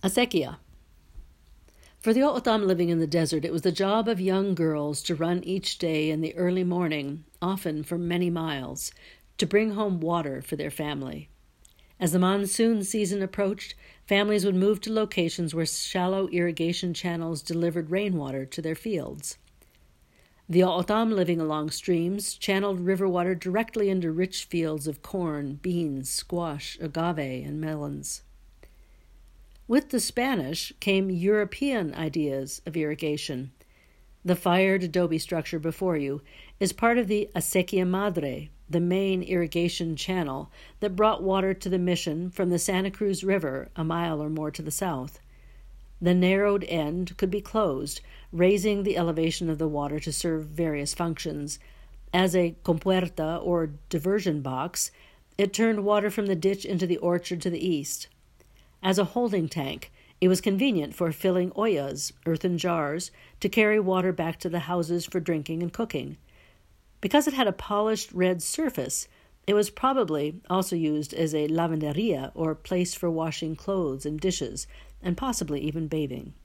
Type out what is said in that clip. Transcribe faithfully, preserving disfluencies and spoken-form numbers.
Acequia. For the O'odham living in the desert, it was the job of young girls to run each day in the early morning, often for many miles, to bring home water for their family. As the monsoon season approached, families would move to locations where shallow irrigation channels delivered rainwater to their fields. The O'odham living along streams channeled river water directly into rich fields of corn, beans, squash, agave, and melons. With the Spanish came European ideas of irrigation. The fired adobe structure before you is part of the Acequia Madre, the main irrigation channel that brought water to the mission from the Santa Cruz River a mile or more to the south. The narrowed end could be closed, raising the elevation of the water to serve various functions. As a compuerta, or diversion box, it turned water from the ditch into the orchard to the east. As a holding tank, it was convenient for filling ollas, earthen jars, to carry water back to the houses for drinking and cooking. Because it had a polished red surface, it was probably also used as a lavanderia, or place for washing clothes and dishes, and possibly even bathing.